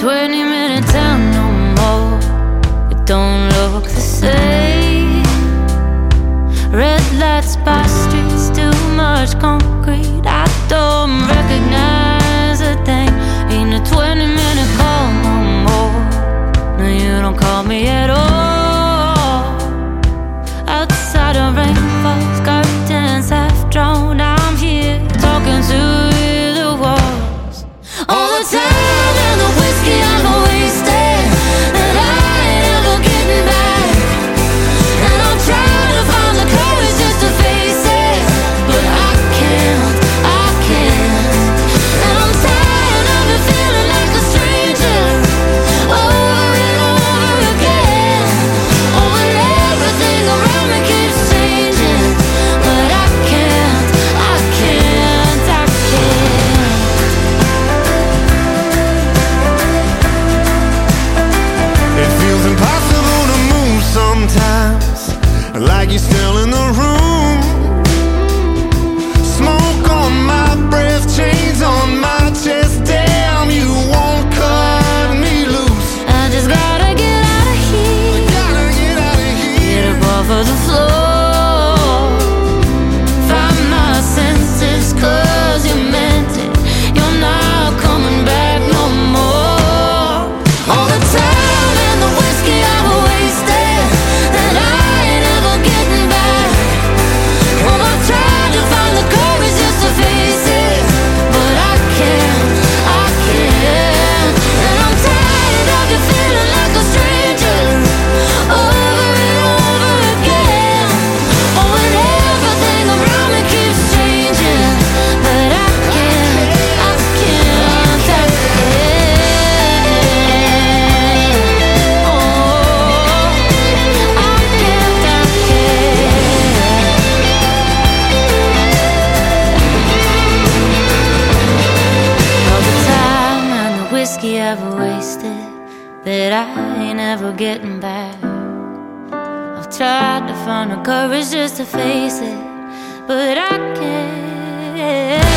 20-minute town no more. It don't look the same. Red lights by streets, too much concrete. I don't recognize a thing. Ain't a 20-minute call no more. No, you don't call me at all. Outside of rain falls, curtains half drawn. I'm here talking to the walls. All the time and the whiskey I've wasted, and I ain't ever getting back. And I'm trying to find the courage just to face it, but I can't. And I'm tired of it feeling like a stranger, over and over again. Oh, and everything around me keeps changing, but I can't. It feels impossible to move sometimes, like you're still in the room. Smoke on my breath, chains on my chest. Damn, you won't cut me loose. I just gotta get out of here. Gotta get out of here. Get up off of the floor. Find my senses, 'cause you meant it. You're not coming back no more. All the time and the whiskey I've wasted, and I ain't ever getting back. Well, I've tried to find the courage just to face it, but I can't. And I'm tired of you feeling like a stranger, over and over again. Oh, and everything around me keeps changing, but I can't. All the time and the whiskey I've wasted, that I ain't ever getting back. I've tried to find the courage just to face it, but I can't.